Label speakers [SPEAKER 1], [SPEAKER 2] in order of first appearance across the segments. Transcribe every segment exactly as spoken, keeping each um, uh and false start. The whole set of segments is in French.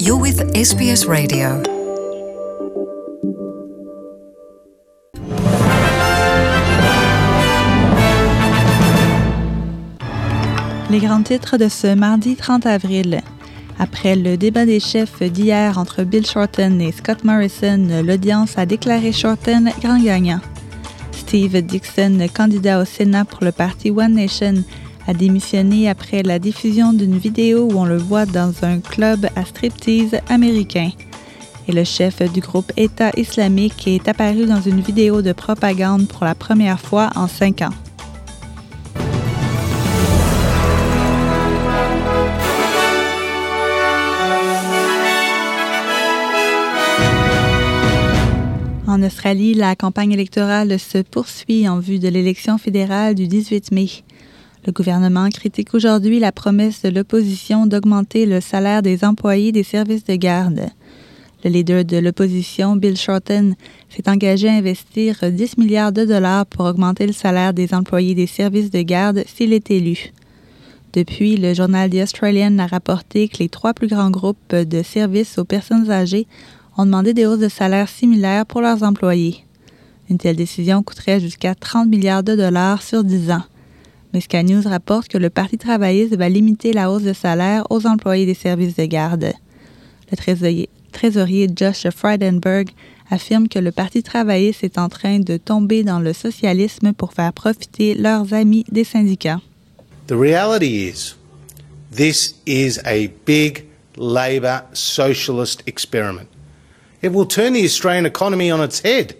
[SPEAKER 1] You're with S B S Radio.
[SPEAKER 2] Les grands titres de ce mardi trente avril. Après le débat des chefs d'hier entre Bill Shorten et Scott Morrison, l'audience a déclaré Shorten grand gagnant. Steve Dickson, candidat au Sénat pour le parti One Nation, a démissionné après la diffusion d'une vidéo où on le voit dans un club à striptease américain. Et le chef du groupe État islamique est apparu dans une vidéo de propagande pour la première fois en cinq ans. En Australie, la campagne électorale se poursuit en vue de l'élection fédérale du dix-huit mai. Le gouvernement critique aujourd'hui la promesse de l'opposition d'augmenter le salaire des employés des services de garde. Le leader de l'opposition, Bill Shorten, s'est engagé à investir dix milliards de dollars pour augmenter le salaire des employés des services de garde s'il est élu. Depuis, le journal The Australian a rapporté que les trois plus grands groupes de services aux personnes âgées ont demandé des hausses de salaire similaires pour leurs employés. Une telle décision coûterait jusqu'à trente milliards de dollars sur dix ans. Mais Sky News rapporte que le Parti travailliste va limiter la hausse de salaire aux employés des services de garde. Le trésorier, trésorier Josh Frydenberg affirme que le Parti travailliste est en train de tomber dans le socialisme pour faire profiter leurs amis des syndicats.
[SPEAKER 3] The reality is, this is a big Labor socialist experiment. It will turn the Australian economy on its head.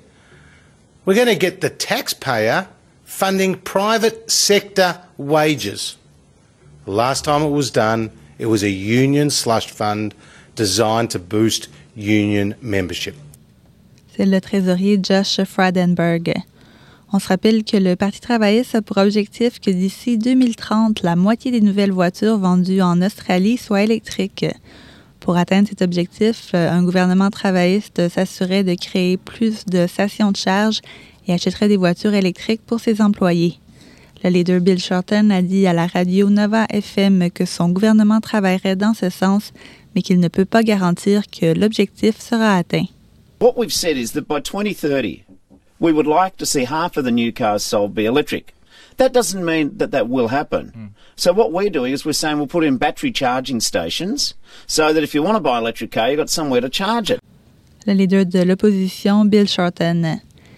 [SPEAKER 3] We're going to get the taxpayer funding private sector wages. The last time it was done, it was a union slush fund designed to boost union membership.
[SPEAKER 2] C'est le trésorier Josh Frydenberg. On se rappelle que le Parti travailliste a pour objectif que d'ici deux mille trente, la moitié des nouvelles voitures vendues en Australie soient électriques. Pour atteindre cet objectif, un gouvernement travailliste s'assurait de créer plus de stations de charge et achèterait des voitures électriques pour ses employés. Le leader Bill Shorten a dit à la radio Nova F M que son gouvernement travaillerait dans ce sens, mais qu'il ne peut pas garantir que l'objectif sera atteint.
[SPEAKER 4] What we've said is that by twenty thirty, we would like to see half of the new cars sold be electric. That doesn't mean that that will happen. Mm. So what we're doing is we're saying we'll put in battery charging stations so that if you want to buy an electric car, you've got somewhere to charge it.
[SPEAKER 2] Le leader de l'opposition, Bill Shorten.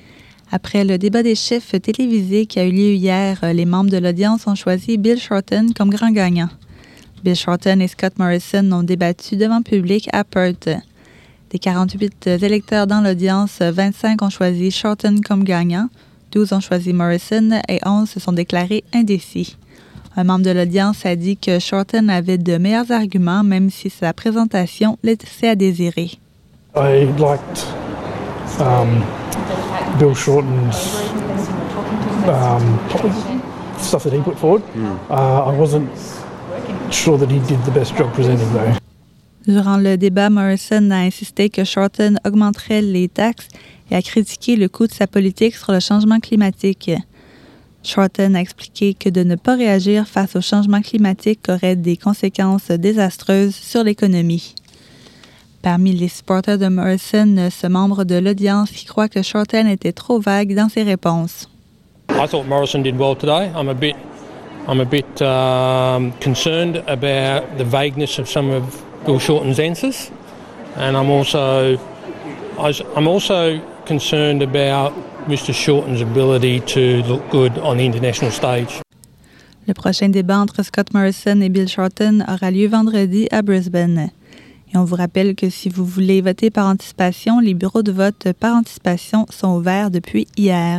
[SPEAKER 2] Après le débat des chefs télévisé qui a eu lieu hier, les membres de l'audience ont choisi Bill Shorten comme grand gagnant. Bill Shorten et Scott Morrison ont débattu devant public à Perth. Des quarante-huit électeurs dans l'audience, vingt-cinq ont choisi Shorten comme gagnant, douze ont choisi Morrison et onze se sont déclarés indécis. Un membre de l'audience a dit que Shorten avait de meilleurs arguments, même si sa présentation laissait à désirer.
[SPEAKER 5] I liked um, Bill Shorten's um, stuff that he put forward. Mm. Uh, I wasn't sure that he did the best job presenting though.
[SPEAKER 2] Durant le débat, Morrison a insisté que Shorten augmenterait les taxes et a critiqué le coût de sa politique sur le changement climatique. Shorten a expliqué que de ne pas réagir face au changement climatique aurait des conséquences désastreuses sur l'économie. Parmi les supporters de Morrison, ce membre de l'audience qui croit que Shorten était trop vague dans ses réponses.
[SPEAKER 6] I thought Morrison did well today. I'm a bit, I'm a bit um, concerned about the vagueness of some of Bill Shorten's answers, and I'm also, I'm also concerned about Mister Shorten's ability to look good on the international stage.
[SPEAKER 2] Le prochain débat entre Scott Morrison et Bill Shorten aura lieu vendredi à Brisbane. Et on vous rappelle que si vous voulez voter par anticipation, les bureaux de vote par anticipation sont ouverts depuis hier.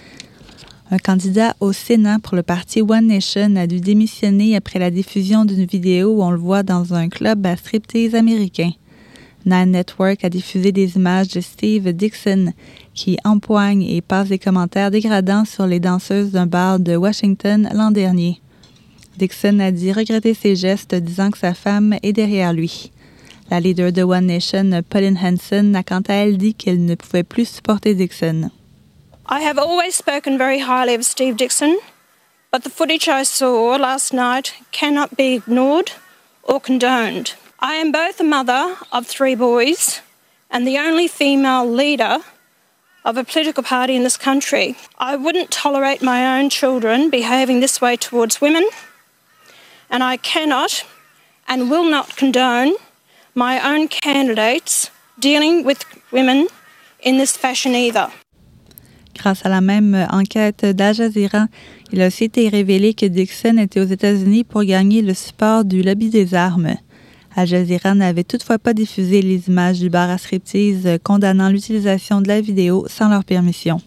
[SPEAKER 2] Un candidat au Sénat pour le parti One Nation a dû démissionner après la diffusion d'une vidéo où on le voit dans un club à striptease américain. Nine Network a diffusé des images de Steve Dickson qui empoigne et passe des commentaires dégradants sur les danseuses d'un bar de Washington l'an dernier. Dickson a dit regretter ses gestes, disant que sa femme est derrière lui. La leader de One Nation, Pauline Hanson, a quant à elle dit qu'elle ne pouvait plus supporter Dickson.
[SPEAKER 7] I have always spoken very highly of Steve Dickson, but the footage I saw last night cannot be ignored or condoned. I am both a mother of three boys and the only female leader of a political party in this country. I wouldn't tolerate my own children behaving this way towards women, and I cannot and will not condone my own candidates dealing with women in this fashion either.
[SPEAKER 2] Grâce à la même enquête d'Al Jazeera, il a aussi été révélé que Dixon était aux États-Unis pour gagner le support du lobby des armes. Al Jazeera n'avait toutefois pas diffusé les images du bar à striptease condamnant l'utilisation de la vidéo sans leur permission.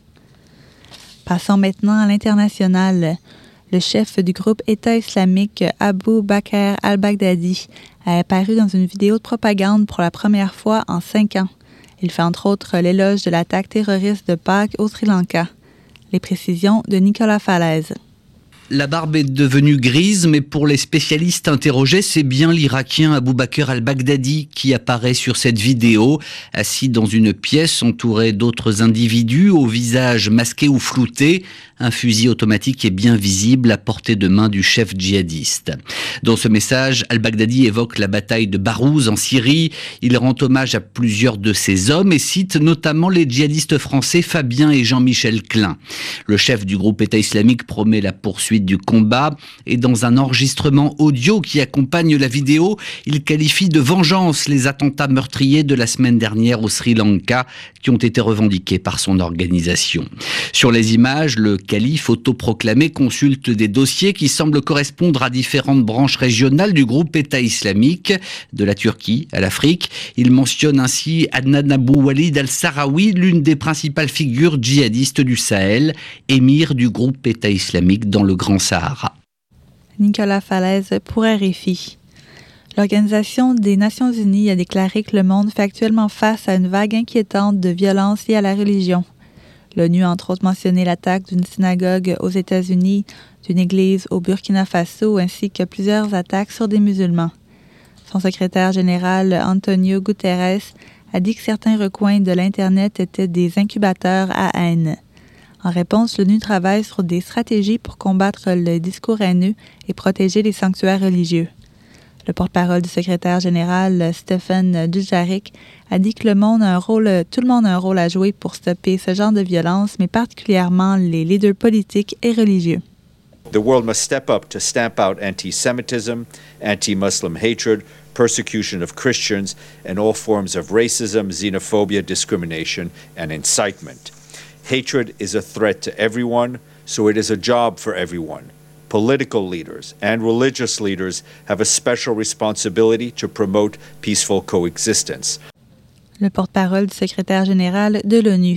[SPEAKER 2] Passons maintenant à l'international. Le chef du groupe État islamique Abu Bakr al-Baghdadi a apparu dans une vidéo de propagande pour la première fois en cinq ans. Il fait entre autres l'éloge de l'attaque terroriste de Pâques au Sri Lanka. Les précisions de Nicolas Falaise.
[SPEAKER 8] La barbe est devenue grise, mais pour les spécialistes interrogés, c'est bien l'Irakien Abu Bakr al-Baghdadi qui apparaît sur cette vidéo, assis dans une pièce entouré d'autres individus au visage masqué ou flouté. Un fusil automatique est bien visible à portée de main du chef djihadiste. Dans ce message, al-Baghdadi évoque la bataille de Barouz en Syrie. Il rend hommage à plusieurs de ses hommes et cite notamment les djihadistes français Fabien et Jean-Michel Klein. Le chef du groupe État islamique promet la poursuite du combat et dans un enregistrement audio qui accompagne la vidéo, il qualifie de vengeance les attentats meurtriers de la semaine dernière au Sri Lanka qui ont été revendiqués par son organisation. Sur les images, le calife autoproclamé consulte des dossiers qui semblent correspondre à différentes branches régionales du groupe État islamique, de la Turquie à l'Afrique. Il mentionne ainsi Adnan Abou Walid al-Sahraoui, l'une des principales figures djihadistes du Sahel, émir du groupe État islamique dans le Grand Sahara.
[SPEAKER 2] Nicolas Falaise pour R F I. L'Organisation des Nations Unies a déclaré que le monde fait actuellement face à une vague inquiétante de violences liées à la religion. L'ONU a entre autres mentionné l'attaque d'une synagogue aux États-Unis, d'une église au Burkina Faso, ainsi que plusieurs attaques sur des musulmans. Son secrétaire général, Antonio Guterres, a dit que certains recoins de l'Internet étaient des incubateurs à haine. En réponse, l'ONU travaille sur des stratégies pour combattre le discours haineux et protéger les sanctuaires religieux. Le porte-parole du secrétaire général, Stephen Dujarric, a dit que le monde a un rôle, tout le monde a un rôle à jouer pour stopper ce genre de violence, mais particulièrement les leaders politiques et religieux.
[SPEAKER 9] The world must step up to stamp out anti-Semitism, anti-Muslim hatred, persecution of Christians, and all forms of racism, xenophobia, discrimination, and incitement. Hatred is a threat to everyone, so it is a job for everyone. Political leaders and religious leaders have a special responsibility to promote peaceful coexistence.
[SPEAKER 2] Le porte-parole du secrétaire général de l'ONU.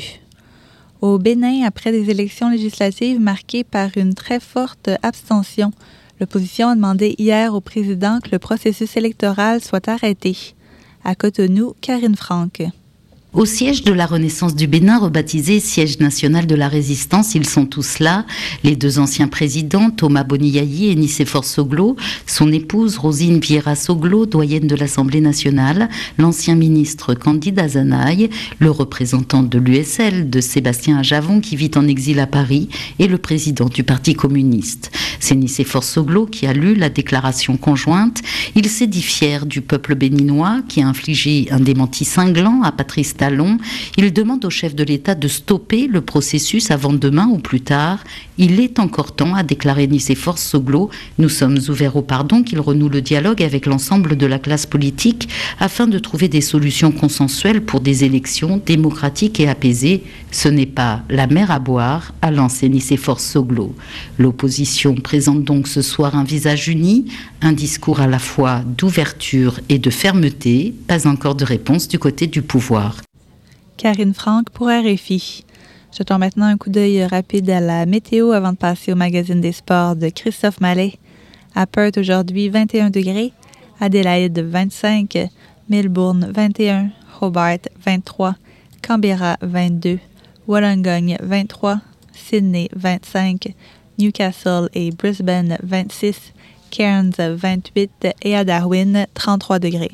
[SPEAKER 2] Au Bénin, après des élections législatives marquées par une très forte abstention, l'opposition a demandé hier au président que le processus électoral soit arrêté. À Cotonou, Karine Franck.
[SPEAKER 10] Au siège de la Renaissance du Bénin, rebaptisé siège national de la résistance, ils sont tous là. Les deux anciens présidents, Thomas Boniayi et Nicéphore Soglo, son épouse Rosine Vieira Soglo, doyenne de l'Assemblée nationale, l'ancien ministre Candide Azanaï, le représentant de l'U S L, de Sébastien Ajavon, qui vit en exil à Paris, et le président du Parti communiste. C'est Nicéphore Soglo qui a lu la déclaration conjointe. Il s'est dit fier du peuple béninois qui a infligé un démenti cinglant à Patrice Talon. Il demande au chef de l'État de stopper le processus avant demain ou plus tard. Il est encore temps, a déclaré Nicéphore Soglo. Nous sommes ouverts au pardon, qu'il renoue le dialogue avec l'ensemble de la classe politique afin de trouver des solutions consensuelles pour des élections démocratiques et apaisées. Ce n'est pas la mer à boire, a lancé Nicéphore Soglo. L'opposition présente donc ce soir un visage uni, un discours à la fois d'ouverture et de fermeté. Pas encore de réponse du côté du pouvoir.
[SPEAKER 2] Karine Franck pour R F I. Jetons maintenant un coup d'œil rapide à la météo avant de passer au magazine des sports de Christophe Mallet. À Perth aujourd'hui, vingt et un degrés. Adélaïde, vingt-cinq. Melbourne, vingt et un. Hobart, vingt-trois. Canberra, vingt-deux. Wollongong, vingt-trois. Sydney, vingt-cinq. Newcastle et Brisbane, vingt-six. Cairns, vingt-huit. Et à Darwin, trente-trois degrés.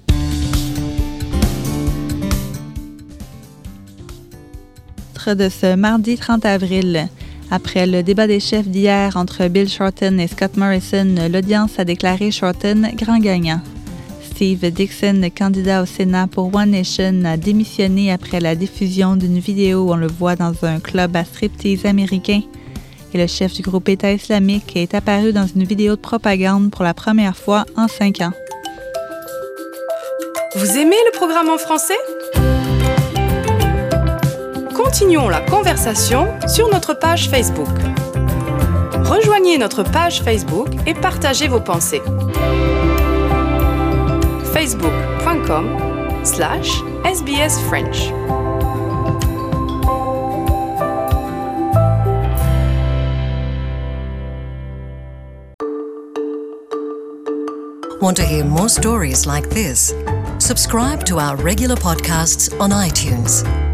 [SPEAKER 2] De ce mardi trente avril. Après le débat des chefs d'hier entre Bill Shorten et Scott Morrison, l'audience a déclaré Shorten grand gagnant. Steve Dixon, candidat au Sénat pour One Nation, a démissionné après la diffusion d'une vidéo où on le voit dans un club à striptease américain. Et le chef du groupe État islamique est apparu dans une vidéo de propagande pour la première fois en cinq ans.
[SPEAKER 11] Vous aimez le programme en français? Continuons la conversation sur notre page Facebook. Rejoignez notre page Facebook et partagez vos pensées. facebook.com slash SBS French.
[SPEAKER 1] Want to hear more stories like this? Subscribe to our regular podcasts on iTunes.